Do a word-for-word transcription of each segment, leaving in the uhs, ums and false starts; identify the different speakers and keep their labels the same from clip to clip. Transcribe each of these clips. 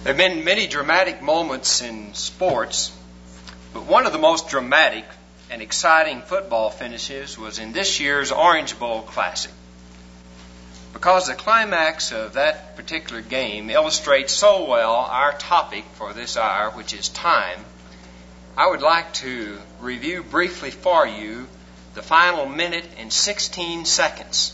Speaker 1: There have been many dramatic moments in sports, but one of the most dramatic and exciting football finishes was in this year's Orange Bowl Classic. Because the climax of that particular game illustrates so well our topic for this hour, which is time, I would like to review briefly for you the final minute and sixteen seconds.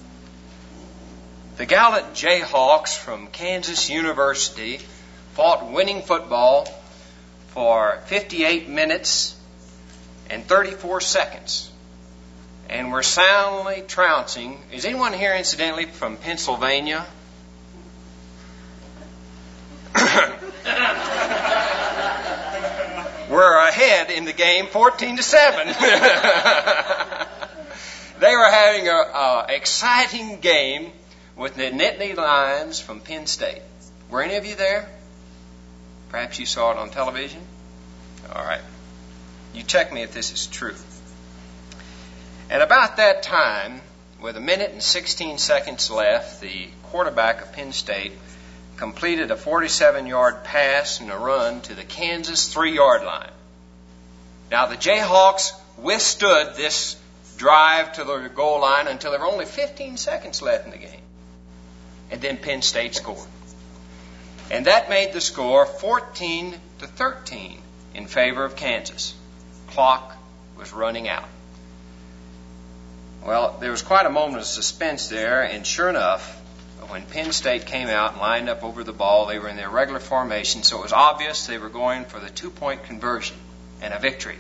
Speaker 1: The gallant Jayhawks from Kansas University fought winning football for fifty-eight minutes and thirty-four seconds and were soundly trouncing. Is anyone here, incidentally, from Pennsylvania? We're ahead in the game fourteen to seven. They were having an exciting game with the Nittany Lions from Penn State. Were any of you there? Perhaps you saw it on television? All right. You check me if this is true. At about that time, with a minute and sixteen seconds left, the quarterback of Penn State completed a forty-seven-yard pass and a run to the Kansas three-yard line. Now, the Jayhawks withstood this drive to the goal line until there were only fifteen seconds left in the game. And then Penn State scored. And that made the score fourteen to thirteen in favor of Kansas. Clock was running out. Well, there was quite a moment of suspense there, and sure enough, when Penn State came out and lined up over the ball, they were in their regular formation, so it was obvious they were going for the two-point conversion and a victory.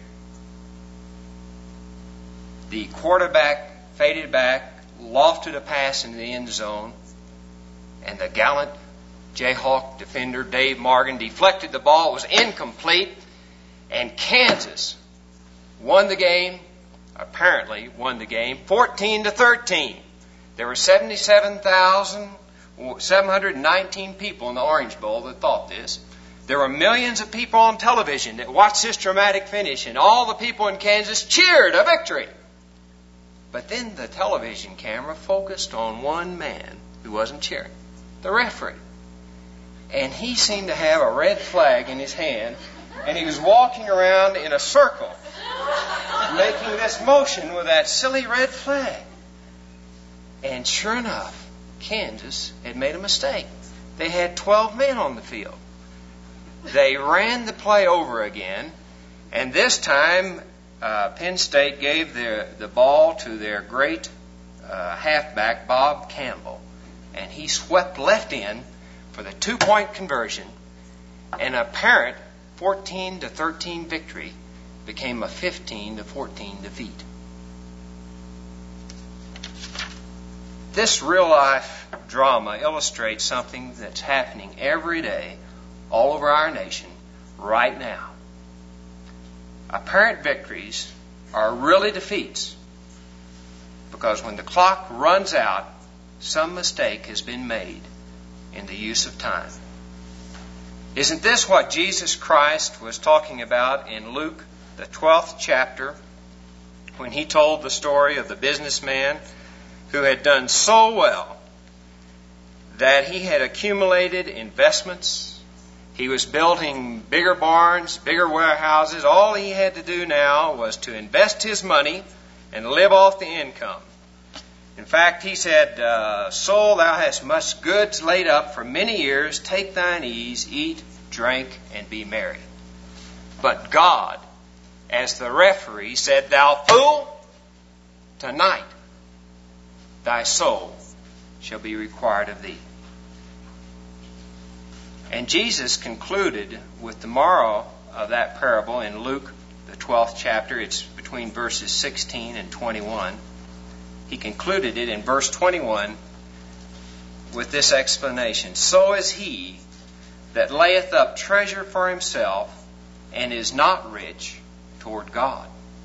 Speaker 1: The quarterback faded back, lofted a pass into the end zone, and the gallant Jayhawk defender Dave Morgan deflected the ball. It was incomplete, and Kansas won the game, apparently won the game, fourteen to thirteen. There were seventy-seven thousand seven hundred nineteen people in the Orange Bowl that thought this. There were millions of people on television that watched this dramatic finish, and all the people in Kansas cheered a victory. But then the television camera focused on one man who wasn't cheering, the referee. And he seemed to have a red flag in his hand, and he was walking around in a circle, making this motion with that silly red flag. And sure enough, Kansas had made a mistake. They had twelve men on the field. They ran the play over again, and this time uh, Penn State gave their, the ball to their great uh, halfback, Bob Campbell, and he swept left in for the two-point conversion. An apparent fourteen to thirteen victory became a fifteen to fourteen defeat. This real-life drama illustrates something that's happening every day all over our nation right now. Apparent victories are really defeats because when the clock runs out, some mistake has been made in the use of time. Isn't this what Jesus Christ was talking about in Luke, the twelfth chapter, when he told the story of the businessman who had done so well that he had accumulated investments? He was building bigger barns, bigger warehouses. All he had to do now was to invest his money and live off the income. In fact, he said, uh, Soul, thou hast much goods laid up for many years. Take thine ease, eat, drink, and be merry. But God, as the referee, said, Thou fool, tonight thy soul shall be required of thee. And Jesus concluded with the moral of that parable in Luke, the twelfth chapter. It's between verses sixteen and twenty-one. He concluded it in verse twenty-one with this explanation. So is he that layeth up treasure for himself and is not rich toward God.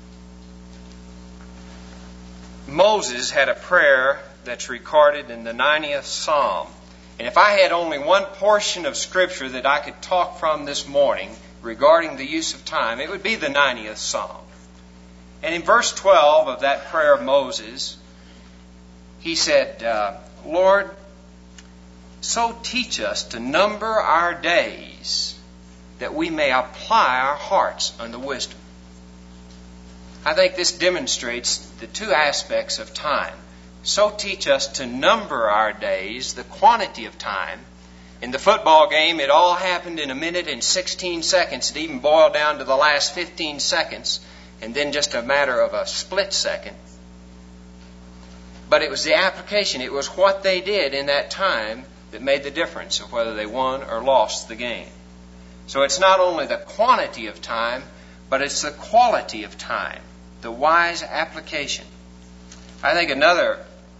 Speaker 1: Moses had a prayer that's recorded in the ninetieth Psalm. And if I had only one portion of Scripture that I could talk from this morning regarding the use of time, it would be the ninetieth Psalm. And in verse twelve of that prayer of Moses, he said, uh, Lord, so teach us to number our days, that we may apply our hearts unto wisdom. I think this demonstrates the two aspects of time. So teach us to number our days, the quantity of time. In the football game, it all happened in a minute and sixteen seconds. It even boiled down to the last fifteen seconds, and then just a matter of a split second. But it was the application. It was what they did in that time that made the difference of whether they won or lost the game. So it's not only the quantity of time, but it's the quality of time, the wise application. I think another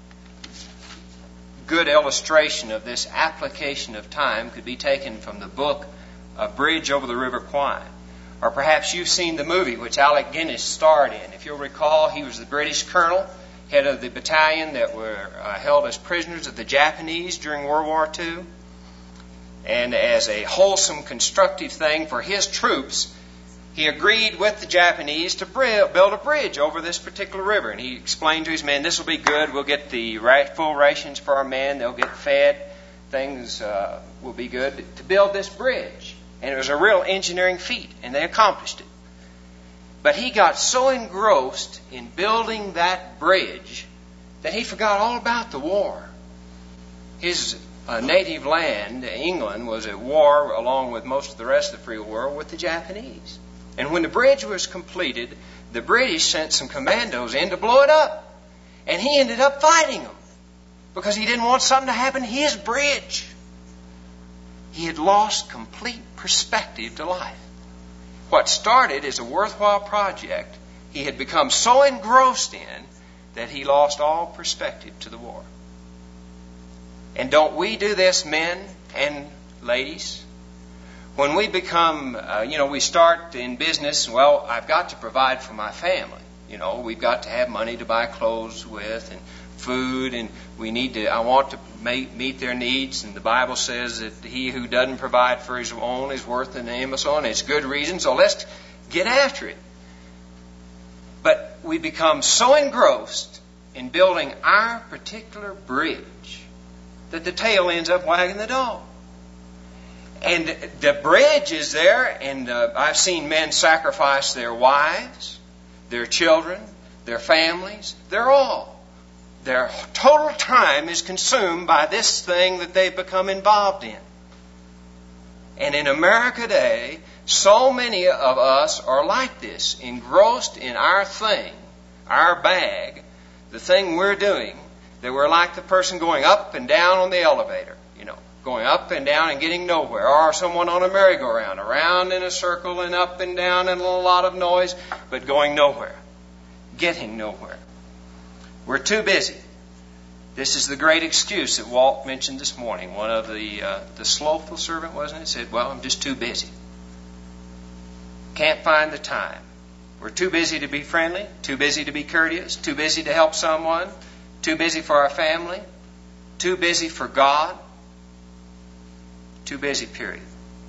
Speaker 1: good illustration of this application of time could be taken from the book A Bridge Over the River Kwai. Or perhaps you've seen the movie which Alec Guinness starred in. If you'll recall, he was the British colonel, head of the battalion that were uh, held as prisoners of the Japanese during World War Two. And as a wholesome, constructive thing for his troops, he agreed with the Japanese to build a bridge over this particular river. And he explained to his men, this will be good. We'll get the full rations for our men. They'll get fed. Things uh, will be good to build this bridge. And it was a real engineering feat, and they accomplished it. But he got so engrossed in building that bridge that he forgot all about the war. His uh, native land, England, was at war along with most of the rest of the free world with the Japanese. And when the bridge was completed, the British sent some commandos in to blow it up. And he ended up fighting them because he didn't want something to happen to his bridge. He had lost complete perspective to life. What started as a worthwhile project, he had become so engrossed in that he lost all perspective to the war. And don't we do this, men and ladies? When we become, uh, you know, we start in business, well, I've got to provide for my family. You know, we've got to have money to buy clothes with and food, and we need to, I want to make, meet their needs. And the Bible says that he who doesn't provide for his own is worth an Amazon. It's good reason, so let's get after it. But we become so engrossed in building our particular bridge that the tail ends up wagging the dog. And the bridge is there, and uh, I've seen men sacrifice their wives, their children, their families, their all. Their total time is consumed by this thing that they've become involved in. And in America today, so many of us are like this, engrossed in our thing, our bag, the thing we're doing, that we're like the person going up and down on the elevator, you know, going up and down and getting nowhere, or someone on a merry-go-round, around in a circle and up and down and a lot of noise, but going nowhere, getting nowhere. We're too busy. This is the great excuse that Walt mentioned this morning. One of the uh, the slothful servant, wasn't it? Said, well, I'm just too busy. Can't find the time. We're too busy to be friendly, too busy to be courteous, too busy to help someone, too busy for our family, too busy for God, too busy, period.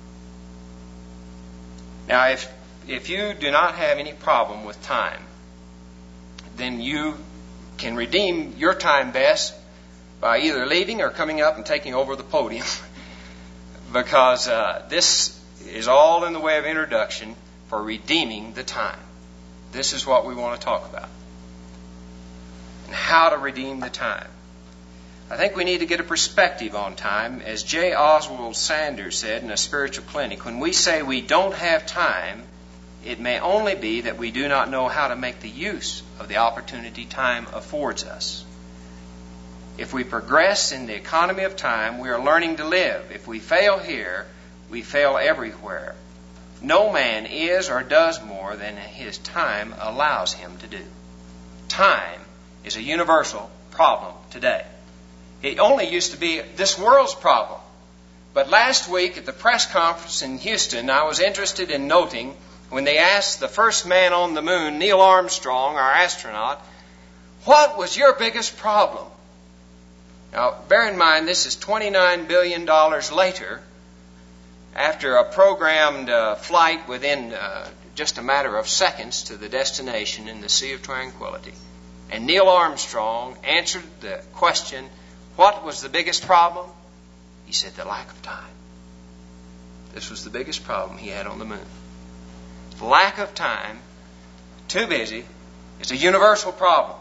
Speaker 1: Now, if if you do not have any problem with time, then you can redeem your time best by either leaving or coming up and taking over the podium because uh, this is all in the way of introduction for redeeming the time. This is what we want to talk about. And how to redeem the time. I think we need to get a perspective on time. As J. Oswald Sanders said in A Spiritual Clinic, when we say we don't have time, it may only be that we do not know how to make the use of the opportunity time affords us. If we progress in the economy of time, we are learning to live. If we fail here, we fail everywhere. No man is or does more than his time allows him to do. Time is a universal problem today. It only used to be this world's problem. But last week at the press conference in Houston, I was interested in noting when they asked the first man on the moon, Neil Armstrong, our astronaut, what was your biggest problem? Now, bear in mind, this is twenty-nine billion dollars later, after a programmed uh, flight within uh, just a matter of seconds to the destination in the Sea of Tranquility. And Neil Armstrong answered the question, what was the biggest problem? He said, the lack of time. This was the biggest problem he had on the moon. The lack of time, too busy, is a universal problem.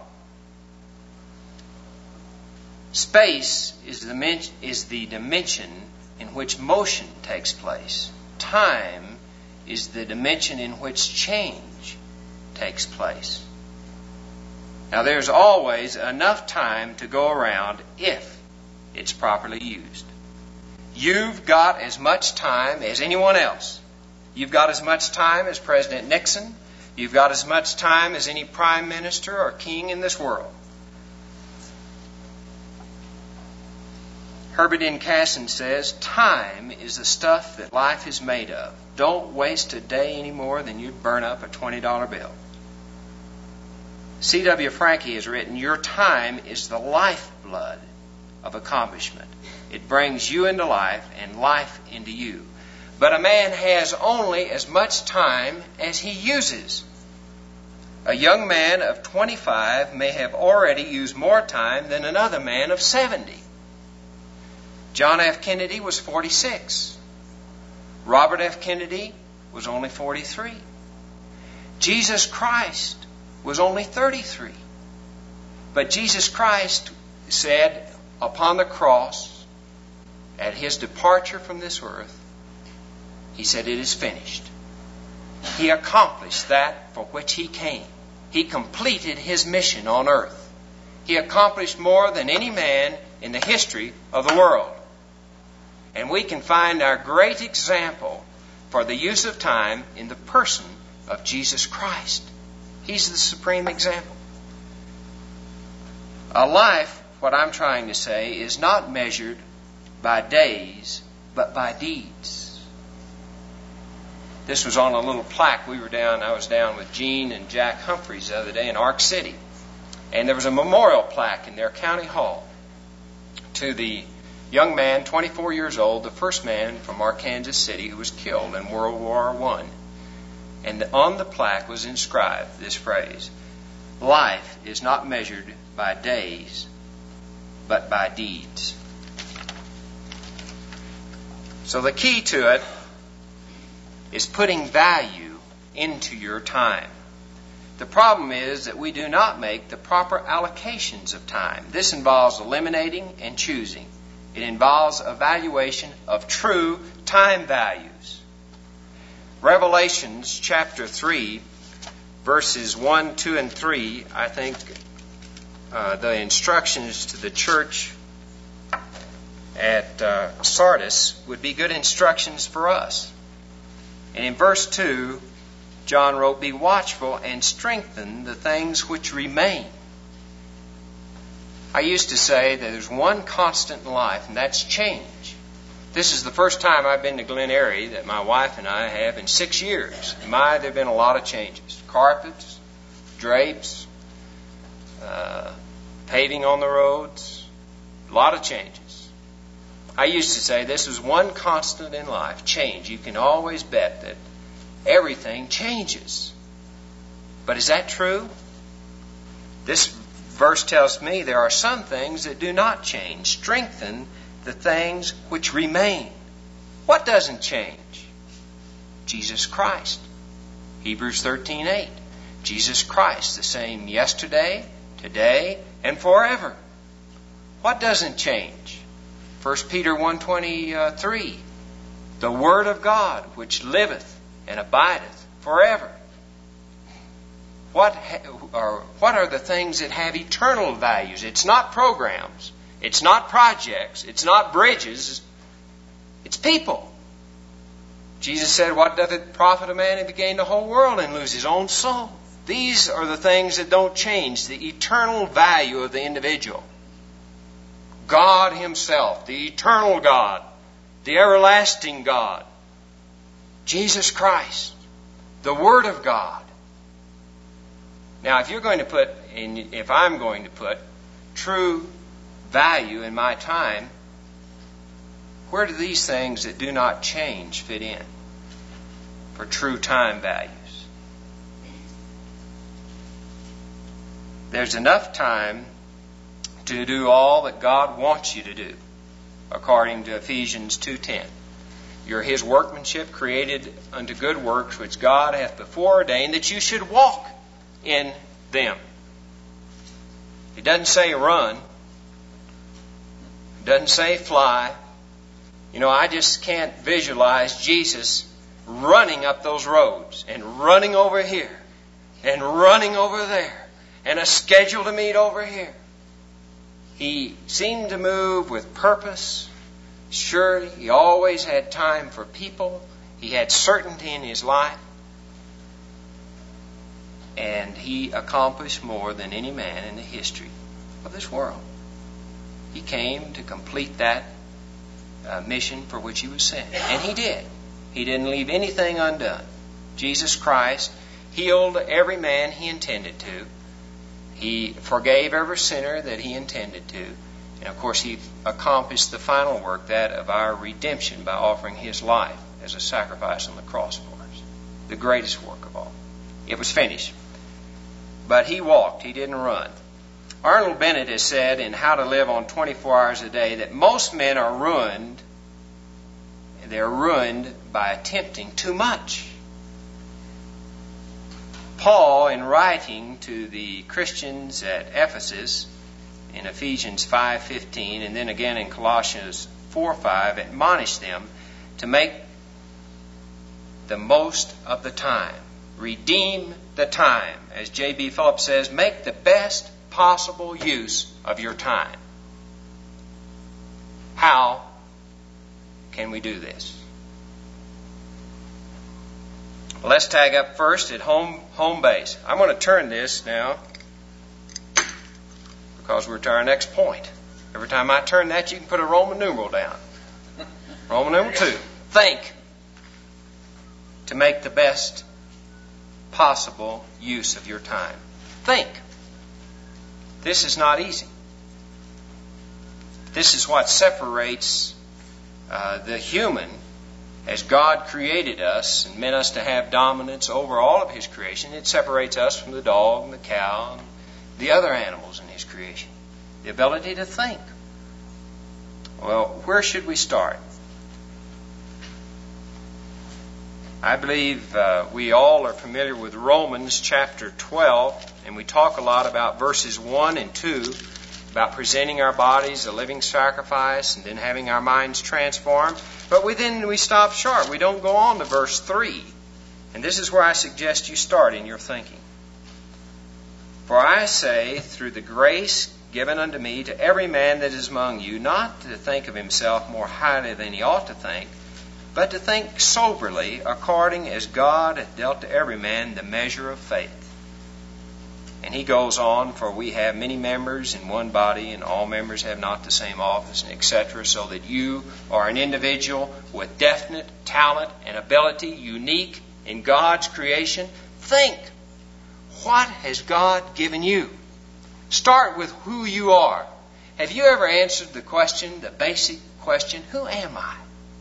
Speaker 1: Space is the, men- is the dimension in which motion takes place. Time is the dimension in which change takes place. Now, there's always enough time to go around if it's properly used. You've got as much time as anyone else. You've got as much time as President Nixon. You've got as much time as any prime minister or king in this world. Herbert N. Casson says, time is the stuff that life is made of. Don't waste a day any more than you'd burn up a twenty dollar bill. C W Frankie has written, your time is the lifeblood of accomplishment. It brings you into life and life into you. But a man has only as much time as he uses. A young man of twenty-five may have already used more time than another man of seventy. John F. Kennedy was forty-six. Robert F. Kennedy was only forty-three. Jesus Christ was only thirty-three. But Jesus Christ said upon the cross, at his departure from this earth, he said, it is finished. He accomplished that for which he came. He completed his mission on earth. He accomplished more than any man in the history of the world. And we can find our great example for the use of time in the person of Jesus Christ. He's the supreme example. A life, what I'm trying to say, is not measured by days, but by deeds. This was on a little plaque. We were down, I was down with Gene and Jack Humphreys the other day in Ark City. And there was a memorial plaque in their county hall to the young man, twenty-four years old, the first man from Arkansas City who was killed in World War One. And on the plaque was inscribed this phrase, life is not measured by days, but by deeds. So the key to it is putting value into your time. The problem is that we do not make the proper allocations of time. This involves eliminating and choosing. It involves evaluation of true time values. Revelations chapter three, verses one, two, and three, I think uh, the instructions to the church at uh, Sardis would be good instructions for us. And in verse two, John wrote, be watchful and strengthen the things which remain. I used to say that there's one constant in life, and that's change. This is the first time I've been to Glen Eyrie that my wife and I have in six years. My, there have been a lot of changes. Carpets, drapes, uh, paving on the roads, a lot of changes. I used to say this is one constant in life, change. You can always bet that everything changes. But is that true? This verse tells me there are some things that do not change. Strengthen the things which remain. What doesn't change? Jesus Christ. Hebrews thirteen eight. Jesus Christ, the same yesterday, today, and forever. What doesn't change? First Peter one twenty-three. The Word of God, which liveth and abideth forever. What ha- are, what are the things that have eternal values? It's not programs. It's not projects. It's not bridges. It's people. Jesus said, what doth it profit a man if he gain the whole world and lose his own soul? These are the things that don't change, the eternal value of the individual. God Himself, the eternal God, the everlasting God, Jesus Christ, the Word of God. Now, if you're going to put, in, if I'm going to put true value in my time, where do these things that do not change fit in for true time values? There's enough time to do all that God wants you to do. according to Ephesians two ten. You're His workmanship, created unto good works, which God hath before ordained that you should walk in them. It doesn't say run. It doesn't say fly. You know, I just can't visualize Jesus running up those roads and running over here and running over there and a schedule to meet over here. He seemed to move with purpose. Surely, He always had time for people. He had certainty in His life. And He accomplished more than any man in the history of this world. He came to complete that uh, mission for which He was sent. And He did. He didn't leave anything undone. Jesus Christ healed every man He intended to. He forgave every sinner that He intended to. And of course, He accomplished the final work, that of our redemption, by offering His life as a sacrifice on the cross for us. The greatest work of all. It was finished. But He walked. He didn't run. Arnold Bennett has said in How to Live on twenty-four hours a Day that most men are ruined. They're ruined by attempting too much. Paul, in writing to the Christians at Ephesus, in Ephesians five fifteen, and then again in Colossians four five, admonished them to make the most of the time. Redeem the time. As J B Phillips says, make the best possible use of your time. How can we do this? Let's tag up first at home home base. I'm going to turn this now because we're to our next point. Every time I turn that, you can put a Roman numeral down. Roman numeral two. Think to make the best possible use of your time. Think. This is not easy. This is what separates uh, the human, as God created us and meant us to have dominance over all of His creation. It separates us from the dog and the cow and the other animals in His creation. The ability to think. Well, where should we start? I believe uh, we all are familiar with Romans chapter twelve, and we talk a lot about verses one and two, about presenting our bodies a living sacrifice and then having our minds transformed. But we then we stop short. We don't go on to verse three. And this is where I suggest you start in your thinking. For I say, through the grace given unto me, to every man that is among you, not to think of himself more highly than he ought to think, but to think soberly, according as God hath dealt to every man the measure of faith. And he goes on, for we have many members in one body, and all members have not the same office, and et cetera, so that you are an individual with definite talent and ability, unique in God's creation. Think, what has God given you? Start with who you are. Have you ever answered the question, the basic question, who am I?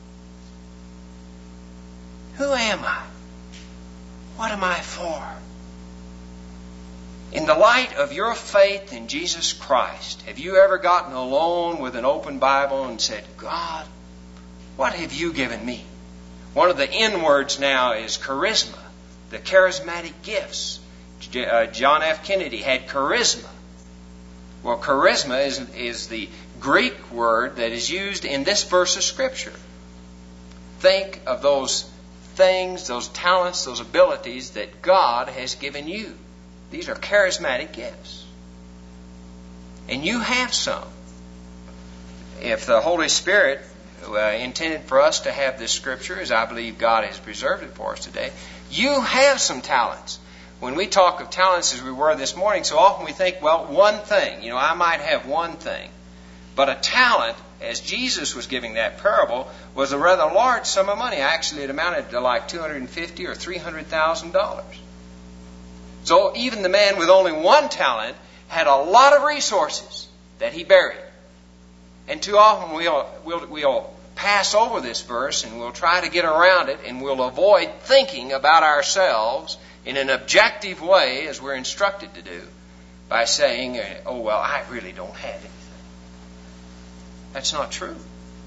Speaker 1: Who am I? What am I for? In the light of your faith in Jesus Christ, have you ever gotten alone with an open Bible and said, God, what have you given me? One of the N words now is charisma, the charismatic gifts. Uh, John F. Kennedy had charisma. Well, charisma is, is the Greek word that is used in this verse of Scripture. Think of those things, those talents, those abilities that God has given you. These are charismatic gifts. And you have some. If the Holy Spirit uh, intended for us to have this Scripture, as I believe God has preserved it for us today, you have some talents. When we talk of talents as we were this morning, so often we think, well, one thing. You know, I might have one thing. But a talent, as Jesus was giving that parable, was a rather large sum of money. Actually, it amounted to like two hundred fifty thousand dollars or three hundred thousand dollars. So even the man with only one talent had a lot of resources that he buried. And too often we'll, we'll, we'll pass over this verse and we'll try to get around it, and we'll avoid thinking about ourselves in an objective way, as we're instructed to do, by saying, oh, well, I really don't have anything. That's not true.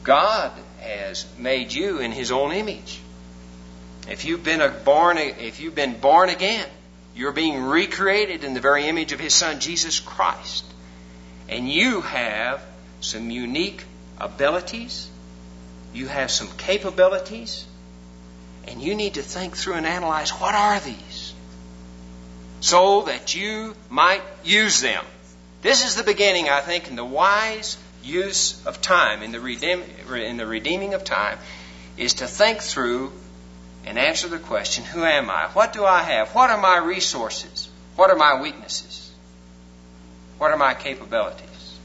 Speaker 1: God has made you in His own image. If you've been a born, if you've been born again, you're being recreated in the very image of His Son, Jesus Christ. And you have some unique abilities. You have some capabilities. And you need to think through and analyze, what are these? So that you might use them. This is the beginning, I think, in the wise use of time, in the, redeem, in the redeeming of time, is to think through and answer the question, who am I? What do I have? What are my resources? What are my weaknesses? What are my capabilities?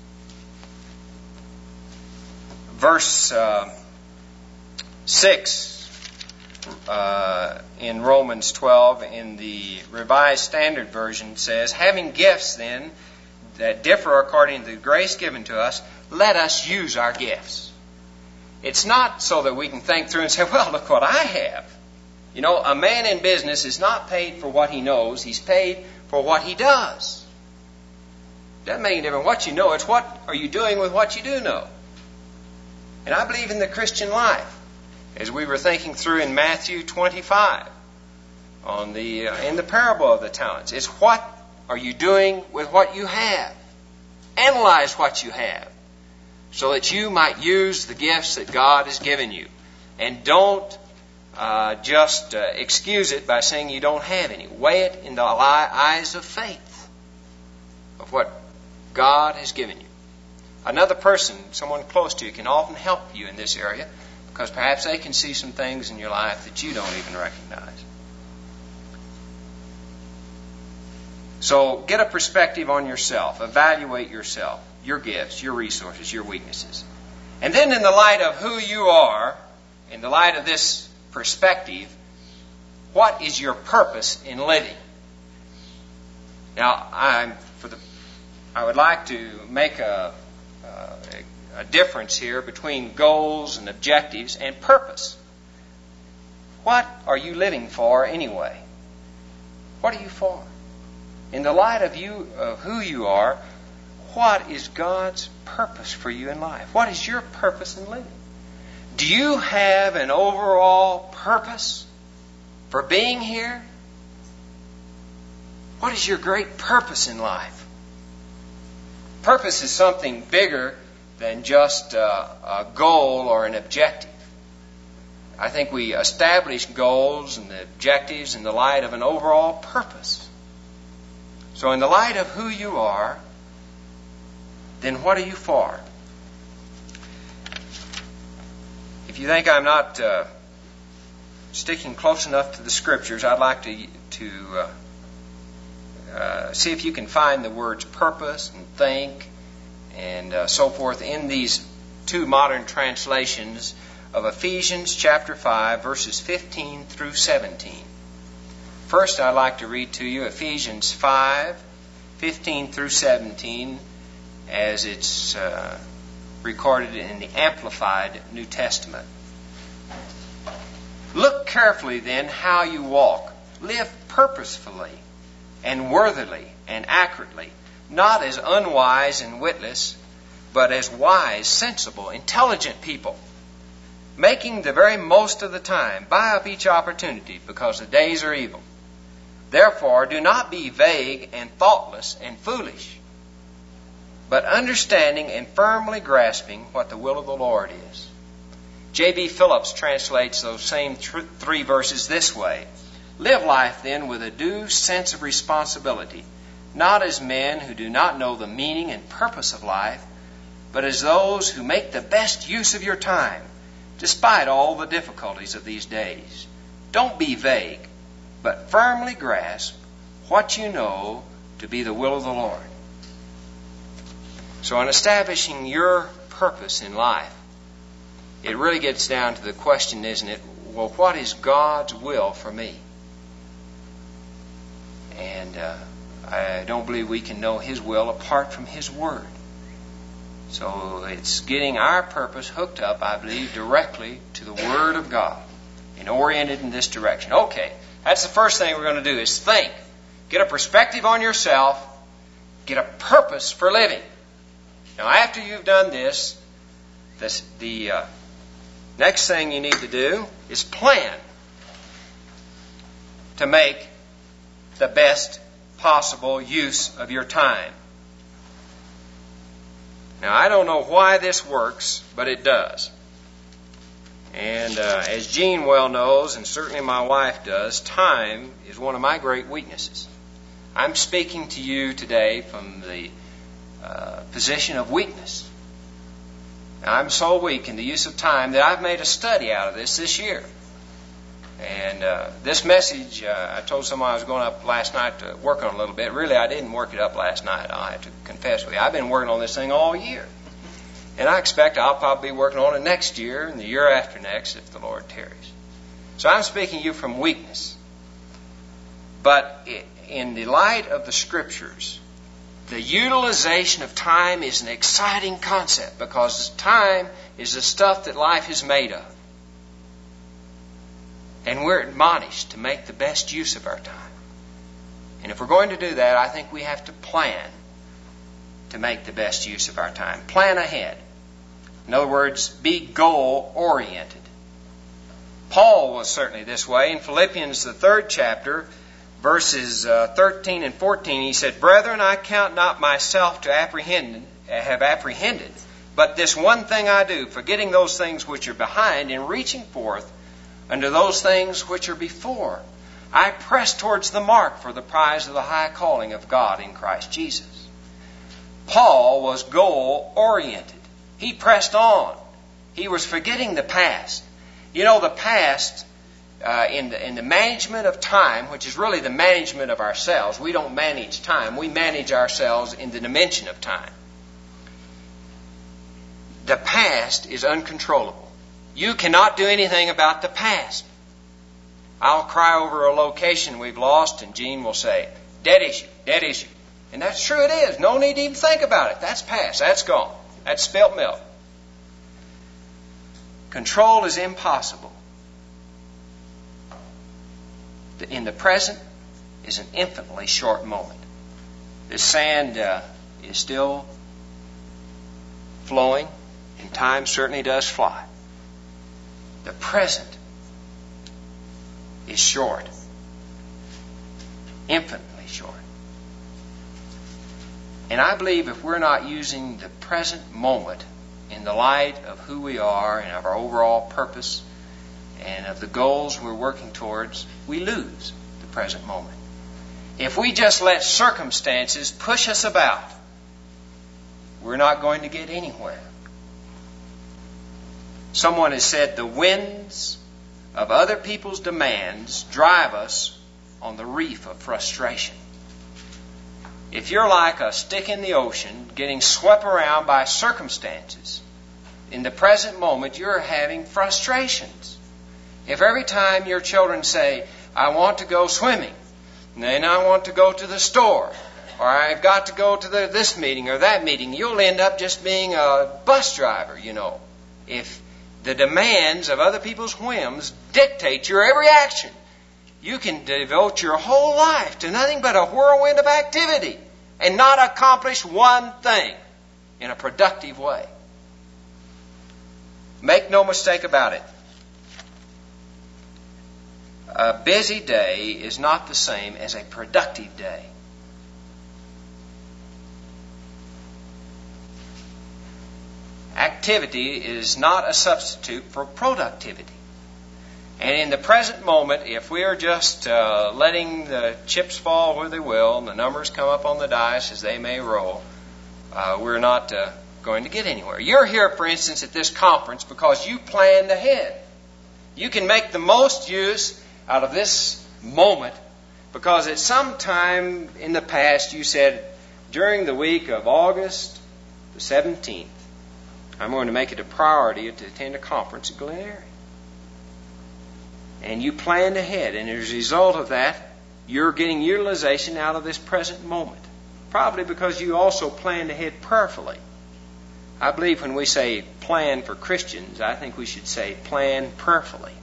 Speaker 1: Verse uh, six uh, in Romans twelve in the Revised Standard Version says, having gifts then that differ according to the grace given to us, let us use our gifts. It's not so that we can think through and say, well, look what I have. You know, a man in business is not paid for what he knows. He's paid for what he does. Doesn't make any difference what you know. It's what are you doing with what you do know. And I believe in the Christian life, as we were thinking through in Matthew twenty-five, on the uh, in the parable of the talents. It's what are you doing with what you have. Analyze what you have, so that you might use the gifts that God has given you. And don't uh, just uh, excuse it by saying you don't have any. Weigh it in the eyes of faith of what God has given you. Another person, someone close to you, can often help you in this area, because perhaps they can see some things in your life that you don't even recognize. So get a perspective on yourself. Evaluate yourself, your gifts, your resources, your weaknesses. And then in the light of who you are, in the light of this perspective, what is your purpose in living? Now, I'm for the. I would like to make a, a, a difference here between goals and objectives and purpose. What are you living for anyway? What are you for? In the light of you, of who you are, what is God's purpose for you in life? What is your purpose in living? Do you have an overall purpose for being here? What is your great purpose in life? Purpose is something bigger than just a, a goal or an objective. I think we establish goals and the objectives in the light of an overall purpose. So in the light of who you are, then what are you for? If you think I'm not uh, sticking close enough to the Scriptures, I'd like to, to uh, uh, see if you can find the words purpose and think and uh, so forth in these two modern translations of Ephesians chapter five, verses fifteen through seventeen. First, I'd like to read to you Ephesians five, fifteen through seventeen, as it's uh, recorded in the Amplified New Testament. Look carefully then how you walk. Live purposefully and worthily and accurately, not as unwise and witless, but as wise, sensible, intelligent people, making the very most of the time. Buy up each opportunity, because the days are evil. Therefore, do not be vague and thoughtless and foolish, but understanding and firmly grasping what the will of the Lord is. J B Phillips translates those same th- three verses this way. Live life then with a due sense of responsibility, not as men who do not know the meaning and purpose of life, but as those who make the best use of your time, despite all the difficulties of these days. Don't be vague, but firmly grasp what you know to be the will of the Lord. So in establishing your purpose in life, it really gets down to the question, isn't it? Well, what is God's will for me? And uh, I don't believe we can know His will apart from His Word. So it's getting our purpose hooked up, I believe, directly to the Word of God and oriented in this direction. Okay, that's the first thing we're going to do is think. Get a perspective on yourself. Get a purpose for living. Now, after you've done this, This, the uh, next thing you need to do is plan to make the best possible use of your time. Now, I don't know why this works, but it does. And uh, as Jean well knows, and certainly my wife does, time is one of my great weaknesses. I'm speaking to you today from the uh, position of weakness. Now, I'm so weak in the use of time that I've made a study out of this this year. And uh, this message, uh, I told someone I was going up last night to work on it a little bit. Really, I didn't work it up last night. I have to confess with you. I've been working on this thing all year. And I expect I'll probably be working on it next year and the year after next if the Lord tarries. So I'm speaking to you from weakness. But in the light of the Scriptures, the utilization of time is an exciting concept because time is the stuff that life is made of. And we're admonished to make the best use of our time. And if we're going to do that, I think we have to plan to make the best use of our time. Plan ahead. In other words, be goal-oriented. Paul was certainly this way. In Philippians, the third chapter, verses uh, thirteen and fourteen, he said, "Brethren, I count not myself to apprehend, have apprehended, but this one thing I do, forgetting those things which are behind and reaching forth unto those things which are before. I press towards the mark for the prize of the high calling of God in Christ Jesus." Paul was goal-oriented. He pressed on. He was forgetting the past. You know, the past, uh, in the, in the management of time, which is really the management of ourselves, we don't manage time. We manage ourselves in the dimension of time. The past is uncontrollable. You cannot do anything about the past. I'll cry over a location we've lost, and Jean will say, "Dead issue, dead issue." And that's true, it is. No need to even think about it. That's past. That's gone. That's spilt milk. Control is impossible. In the present is an infinitely short moment. The sand uh, is still flowing, and time certainly does fly. The present is short. Infinitely short. And I believe if we're not using the present moment in the light of who we are and of our overall purpose and of the goals we're working towards, we lose the present moment. If we just let circumstances push us about, we're not going to get anywhere. Someone has said the winds of other people's demands drive us on the reef of frustration. If you're like a stick in the ocean getting swept around by circumstances, in the present moment you're having frustrations. If every time your children say, "I want to go swimming," and then "I want to go to the store," or "I've got to go to the, this meeting or that meeting," you'll end up just being a bus driver, you know. If the demands of other people's whims dictate your every action, you can devote your whole life to nothing but a whirlwind of activity and not accomplish one thing in a productive way. Make no mistake about it. A busy day is not the same as a productive day. Activity is not a substitute for productivity. And in the present moment, if we are just uh, letting the chips fall where they will and the numbers come up on the dice as they may roll, uh, we're not uh, going to get anywhere. You're here, for instance, at this conference because you planned ahead. You can make the most use out of this moment because at some time in the past you said, during the week of August the seventeenth, I'm going to make it a priority to attend a conference at Glen Eyrie. And you planned ahead, and as a result of that, you're getting utilization out of this present moment. Probably because you also planned ahead prayerfully. I believe when we say plan for Christians, I think we should say plan prayerfully.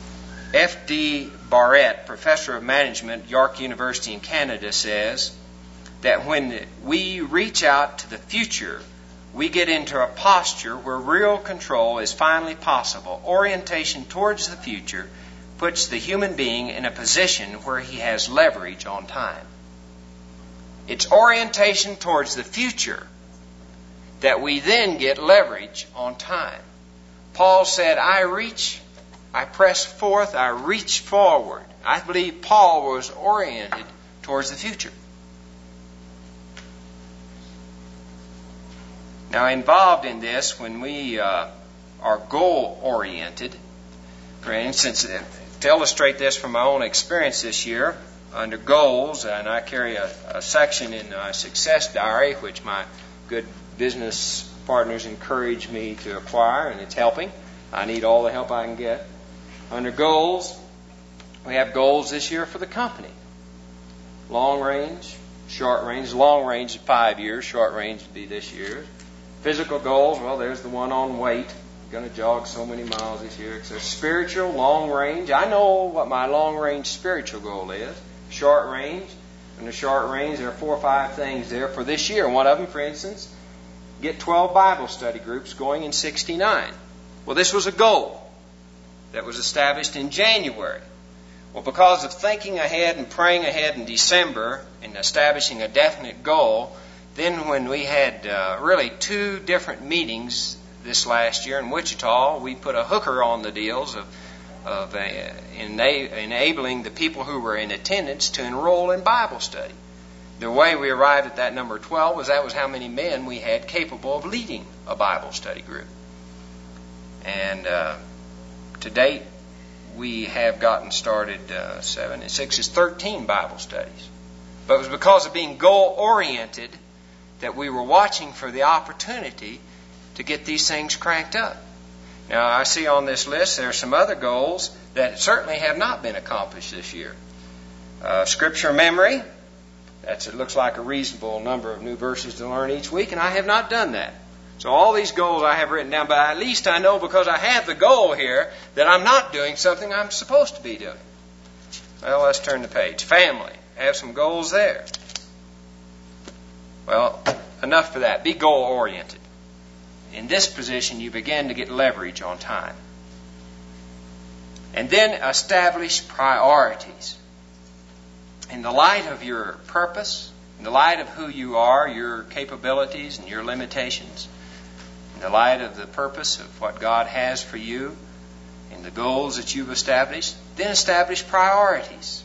Speaker 1: F D Barrett, professor of management at York University in Canada, says, that when we reach out to the future, we get into a posture where real control is finally possible. Orientation towards the future puts the human being in a position where he has leverage on time. It's orientation towards the future that we then get leverage on time. Paul said, I reach, I press forth, I reach forward. I believe Paul was oriented towards the future. Now, involved in this, when we uh, are goal-oriented, for instance, to illustrate this from my own experience this year, under goals, and I carry a, a section in my success diary, which my good business partners encourage me to acquire, and it's helping. I need all the help I can get. Under goals, we have goals this year for the company. Long range, short range. Long range is five years. Short range would be this year. Physical goals, well, there's the one on weight. Going to jog so many miles this year. So spiritual, long range. I know what my long range spiritual goal is. Short range. In the short range, there are four or five things there for this year. One of them, for instance, get twelve Bible study groups going in sixty-nine. Well, this was a goal that was established in January. Well, because of thinking ahead and praying ahead in December and establishing a definite goal, then when we had uh, really two different meetings this last year in Wichita, we put a hooker on the deals of, of uh, ena- enabling the people who were in attendance to enroll in Bible study. The way we arrived at that number twelve was that was how many men we had capable of leading a Bible study group. And uh, to date, we have gotten started uh, seven and six is thirteen Bible studies. But it was because of being goal-oriented that we were watching for the opportunity to get these things cranked up. Now, I see on this list there are some other goals that certainly have not been accomplished this year. Uh, scripture memory, that's, it looks like a reasonable number of new verses to learn each week, and I have not done that. So all these goals I have written down, but at least I know because I have the goal here that I'm not doing something I'm supposed to be doing. Well, let's turn the page. Family, I have some goals there. Well, enough for that. Be goal-oriented. In this position, you begin to get leverage on time. And then establish priorities. In the light of your purpose, in the light of who you are, your capabilities and your limitations, in the light of the purpose of what God has for you and the goals that you've established, then establish priorities.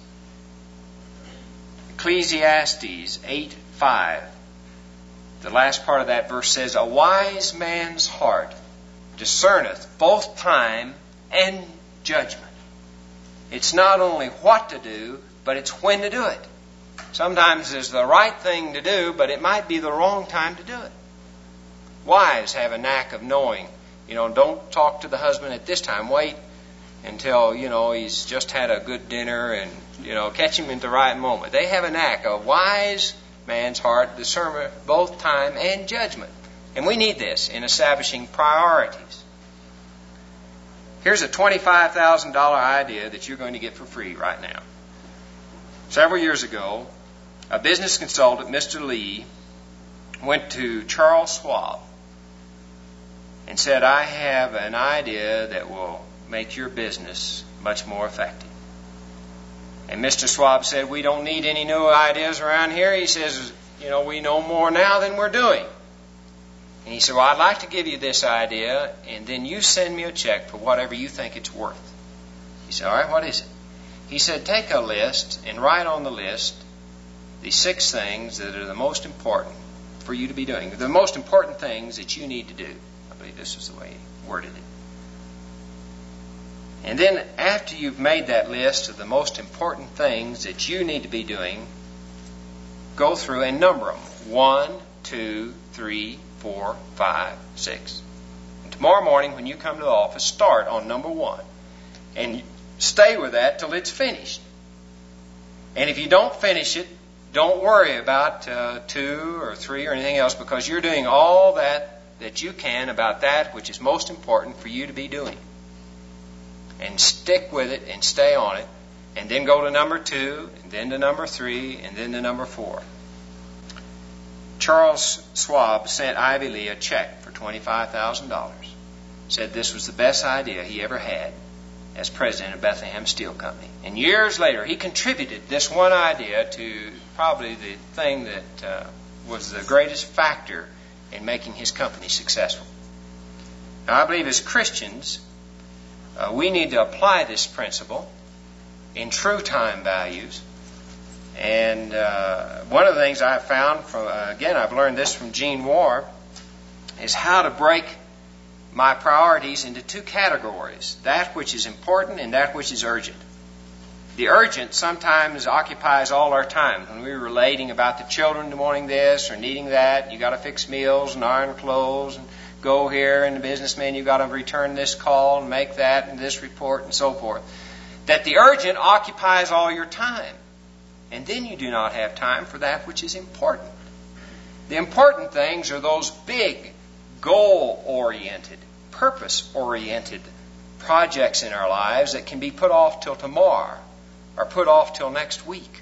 Speaker 1: Ecclesiastes eight five. The last part of that verse says, a wise man's heart discerneth both time and judgment. It's not only what to do, but it's when to do it. Sometimes it's the right thing to do, but it might be the wrong time to do it. Wives have a knack of knowing, you know, don't talk to the husband at this time. Wait until, you know, he's just had a good dinner and, you know, catch him at the right moment. They have a knack of wise man's heart, discernment, both time and judgment. And we need this in establishing priorities. Here's a twenty-five thousand dollars idea that you're going to get for free right now. Several years ago, a business consultant, Mister Lee, went to Charles Schwab and said, I have an idea that will make your business much more effective. And Mister Schwab said, we don't need any new ideas around here. He says, you know, we know more now than we're doing. And he said, well, I'd like to give you this idea, and then you send me a check for whatever you think it's worth. He said, all right, what is it? He said, take a list and write on the list the six things that are the most important for you to be doing. The most important things that you need to do. I believe this is the way he worded it. And then after you've made that list of the most important things that you need to be doing, go through and number them. One, two, three, four, five, six. And tomorrow morning when you come to the office, start on number one. And stay with that till it's finished. And if you don't finish it, don't worry about uh, two or three or anything else, because you're doing all that that you can about that which is most important for you to be doing. And stick with it and stay on it. And then go to number two, and then to number three, and then to number four. Charles Schwab sent Ivy Lee a check for twenty-five thousand dollars. Said this was the best idea he ever had as president of Bethlehem Steel Company. And years later, he contributed this one idea to probably the thing that uh, was the greatest factor in making his company successful. Now, I believe as Christians, uh, we need to apply this principle in true time values. And uh, one of the things I've found, from uh, again, I've learned this from Gene Warr, is how to break my priorities into two categories, that which is important and that which is urgent. The urgent sometimes occupies all our time. When we're relating about the children wanting this or needing that, you got to fix meals and iron clothes and go here, and the businessman, you got to return this call and make that and this report and so forth. That the urgent occupies all your time. And then you do not have time for that which is important. The important things are those big, goal-oriented, purpose-oriented projects in our lives that can be put off till tomorrow or put off till next week.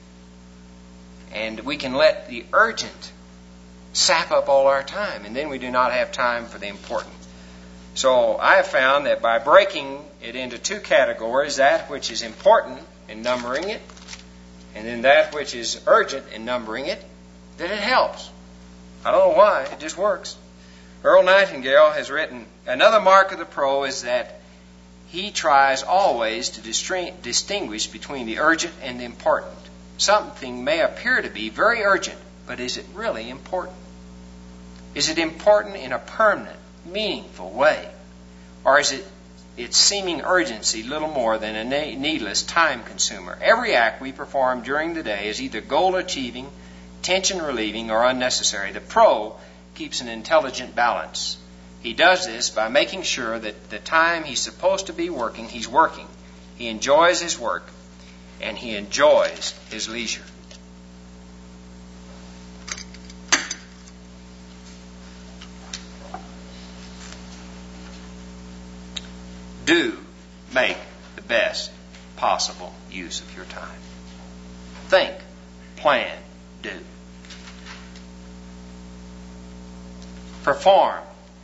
Speaker 1: And we can let the urgent sap up all our time, and then we do not have time for the important. So I have found that by breaking it into two categories, that which is important and numbering it, and then that which is urgent and numbering it, that it helps. I don't know why, it just works. Earl Nightingale has written, another mark of the pro is that he tries always to distinguish between the urgent and the important. Something may appear to be very urgent, but is it really important? Is it important in a permanent, meaningful way? Or is it its seeming urgency little more than a needless time consumer? Every act we perform during the day is either goal-achieving, tension-relieving, or unnecessary. The pro keeps an intelligent balance. He does this by making sure that the time he's supposed to be working, he's working. He enjoys his work, and he enjoys his leisure. Do make the best possible use of your time. Think, plan, do. Perform.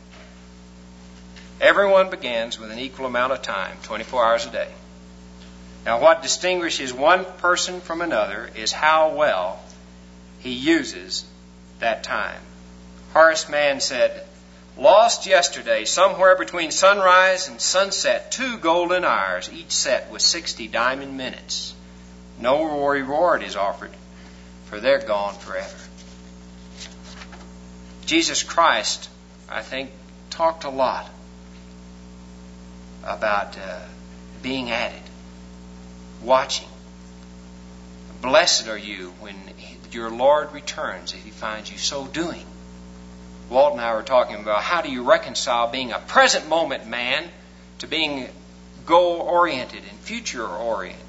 Speaker 1: Everyone begins with an equal amount of time, twenty-four hours a day. Now, what distinguishes one person from another is how well he uses that time. Horace Mann said, lost yesterday, somewhere between sunrise and sunset, two golden hours, each set with sixty diamond minutes. No reward is offered, for they're gone forever. Jesus Christ, I think, talked a lot about uh, being at it, watching. Blessed are you when your Lord returns, if he finds you so doing. Walt and I were talking about how do you reconcile being a present moment man to being goal-oriented and future-oriented.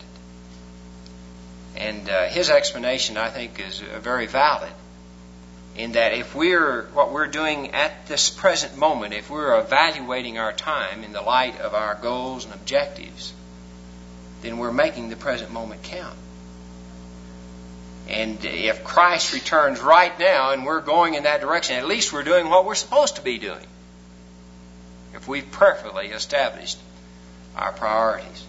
Speaker 1: And uh, his explanation, I think, is uh, very valid, in that if we're, what we're doing at this present moment, if we're evaluating our time in the light of our goals and objectives, then we're making the present moment count. And if Christ returns right now and we're going in that direction, at least we're doing what we're supposed to be doing, if we've perfectly established our priorities.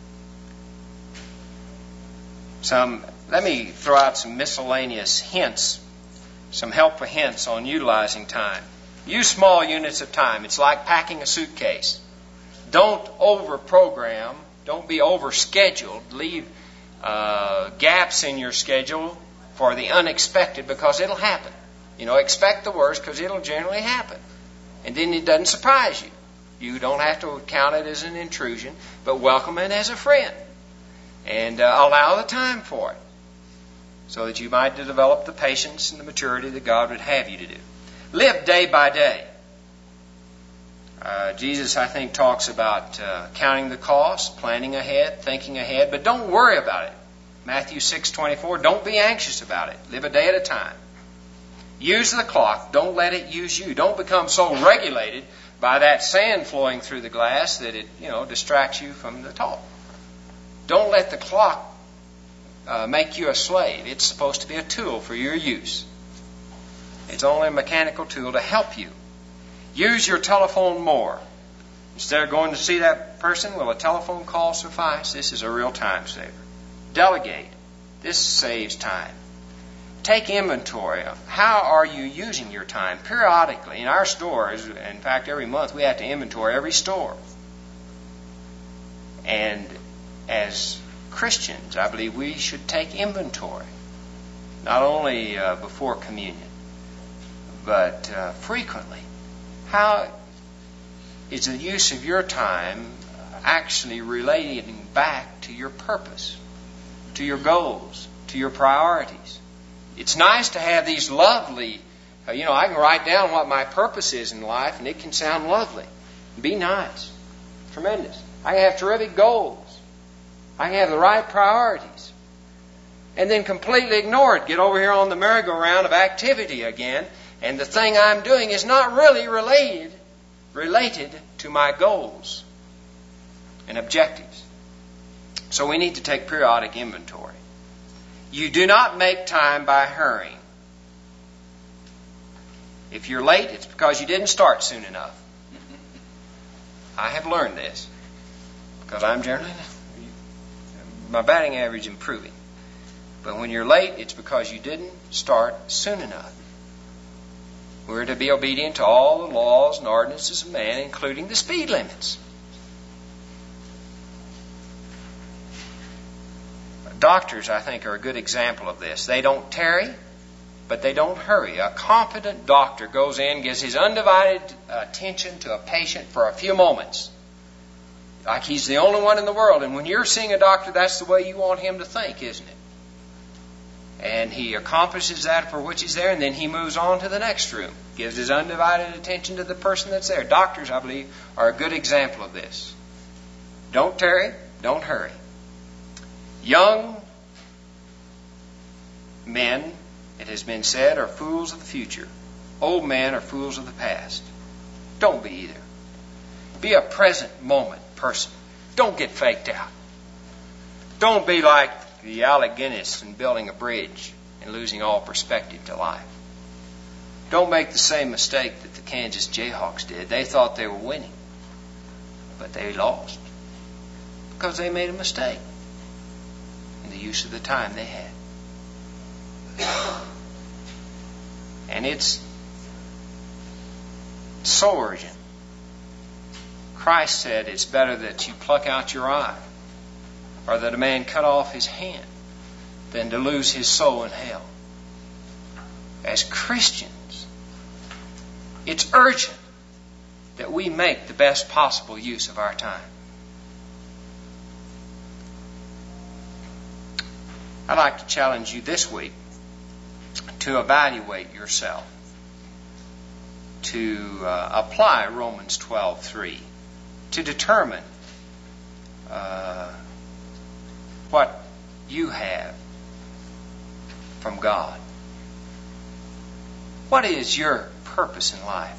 Speaker 1: Some, let me throw out some miscellaneous hints, some helpful hints on utilizing time. Use small units of time. It's like packing a suitcase. Don't over-program. Don't be over-scheduled. Leave uh, gaps in your schedule for the unexpected, because it'll happen. You know, expect the worst, because it'll generally happen. And then it doesn't surprise you. You don't have to count it as an intrusion, but welcome it as a friend. And uh, allow the time for it, so that you might develop the patience and the maturity that God would have you to do. Live day by day. Uh, Jesus, I think, talks about uh, counting the cost, planning ahead, thinking ahead, but don't worry about it. Matthew six twenty-four, don't be anxious about it. Live a day at a time. Use the clock. Don't let it use you. Don't become so regulated by that sand flowing through the glass that it, you know, distracts you from the talk. Don't let the clock uh, make you a slave. It's supposed to be a tool for your use. It's only a mechanical tool to help you. Use your telephone more. Instead of going to see that person, will a telephone call suffice? This is a real time saver. Delegate. This saves time. Take inventory of how are you using your time periodically. In our stores, in fact, every month we have to inventory every store. And as Christians, I believe we should take inventory, not only uh, before communion, but uh, frequently. How is the use of your time actually relating back to your purpose, to your goals, to your priorities? It's nice to have these lovely, uh, you know, I can write down what my purpose is in life and it can sound lovely. Be nice. Tremendous. I can have terrific goals. I can have the right priorities. And then completely ignore it. Get over here on the merry-go-round of activity again. And the thing I'm doing is not really related, related to my goals and objectives. So we need to take periodic inventory. You do not make time by hurrying. If you're late, it's because you didn't start soon enough. I have learned this because I'm generally, my batting average improving. But when you're late, it's because you didn't start soon enough. We're to be obedient to all the laws and ordinances of man, including the speed limits. Doctors, I think, are a good example of this. They don't tarry, but they don't hurry. A competent doctor goes in, gives his undivided attention to a patient for a few moments. Like he's the only one in the world. And when you're seeing a doctor, that's the way you want him to think, isn't it? And he accomplishes that for which he's there, and then he moves on to the next room. Gives his undivided attention to the person that's there. Doctors, I believe, are a good example of this. Don't tarry, don't hurry. Young men, it has been said, are fools of the future. Old men are fools of the past. Don't be either. Be a present moment person. Don't get faked out. Don't be like the Alec Guinness in building a bridge and losing all perspective to life. Don't make the same mistake that the Kansas Jayhawks did. They thought they were winning, but they lost because they made a mistake in the use of the time they had. And it's so urgent. Christ said it's better that you pluck out your eye or that a man cut off his hand than to lose his soul in hell. As Christians, it's urgent that we make the best possible use of our time. I'd like to challenge you this week to evaluate yourself, to uh, apply Romans twelve three, to determine uh, what you have from God. What is your purpose in life?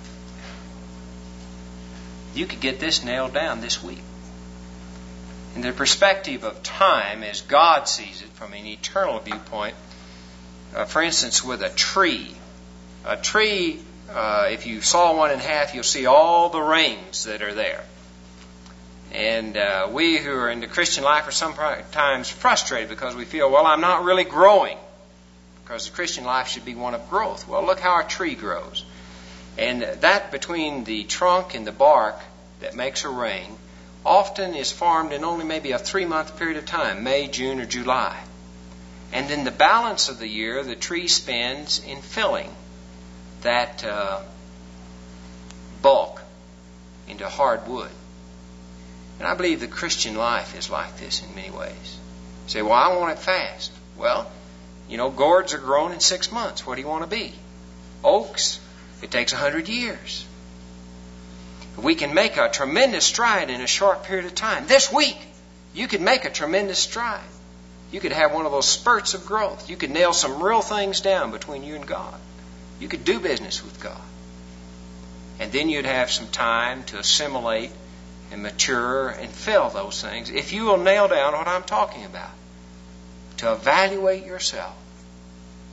Speaker 1: You could get this nailed down this week. In the perspective of time, as God sees it from an eternal viewpoint, uh, for instance, with a tree. A tree, uh, if you saw one in half, you'll see all the rings that are there. And uh, we who are in the Christian life are sometimes frustrated because we feel, well, I'm not really growing. Because the Christian life should be one of growth. Well, look how a tree grows. And that between the trunk and the bark that makes a ring often is formed in only maybe a three-month period of time, May, June, or July. And then the balance of the year, the tree spends in filling that uh, bulk into hard wood. And I believe the Christian life is like this in many ways. You say, well, I want it fast. Well, you know, gourds are grown in six months. What do you want to be? Oaks, it takes a hundred years. We can make a tremendous stride in a short period of time. This week, you could make a tremendous stride. You could have one of those spurts of growth. You could nail some real things down between you and God. You could do business with God. And then you'd have some time to assimilate and mature and fill those things. If you will nail down what I'm talking about, to evaluate yourself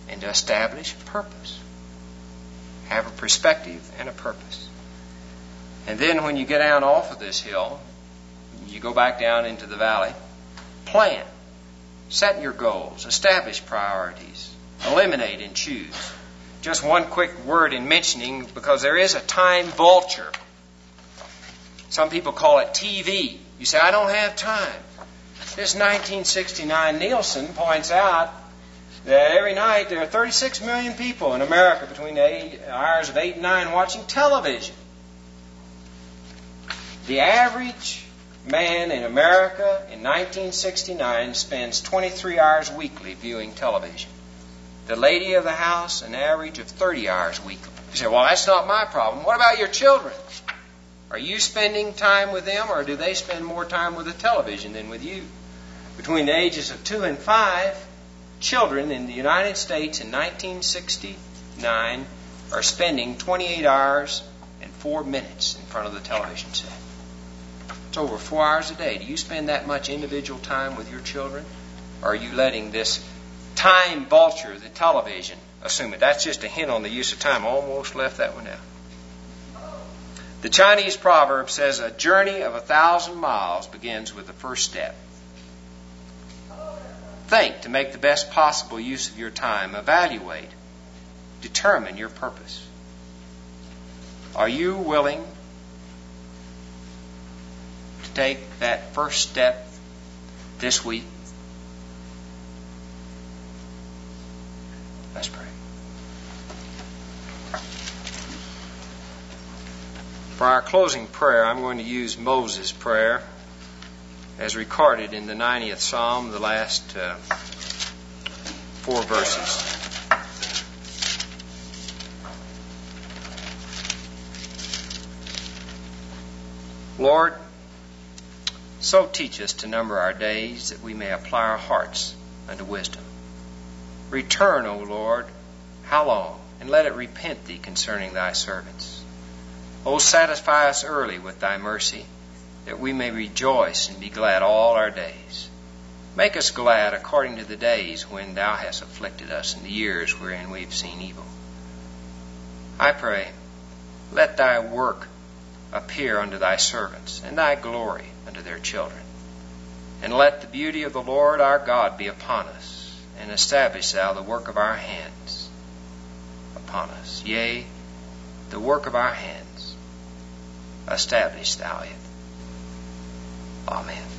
Speaker 1: and to establish purpose. Have a perspective and a purpose. And then when you get down off of this hill, you go back down into the valley, plan. Set your goals. Establish priorities. Eliminate and choose. Just one quick word in mentioning, because there is a time vulture. Some people call it T V. You say, I don't have time. This nineteen sixty-nine Nielsen points out that every night there are thirty-six million people in America between the eight, hours of eight and nine watching television. The average man in America in nineteen sixty-nine spends twenty-three hours weekly viewing television. The lady of the house, an average of thirty hours weekly. You say, well, that's not my problem. What about your children? Are you spending time with them, or do they spend more time with the television than with you? Between the ages of two and five, children in the United States in nineteen sixty-nine are spending twenty-eight hours and four minutes in front of the television set. It's over four hours a day. Do you spend that much individual time with your children? Or are you letting this time vulture, the television, assume it? That's just a hint on the use of time. Almost left that one out. The Chinese proverb says a journey of a thousand miles begins with the first step. Think to make the best possible use of your time. Evaluate. Determine your purpose. Are you willing to take that first step this week? Let's pray. For our closing prayer, I'm going to use Moses' prayer as recorded in the ninetieth Psalm, the last uh, four verses. Lord, so teach us to number our days that we may apply our hearts unto wisdom. Return, O Lord, how long? And let it repent thee concerning thy servants. O satisfy us early with thy mercy, that we may rejoice and be glad all our days. Make us glad according to the days when thou hast afflicted us, and the years wherein we've seen evil. I pray, let thy work appear unto thy servants, and thy glory unto their children. And let the beauty of the Lord our God be upon us, and establish thou the work of our hands upon us. Yea, the work of our hands, establish thou it. Amen.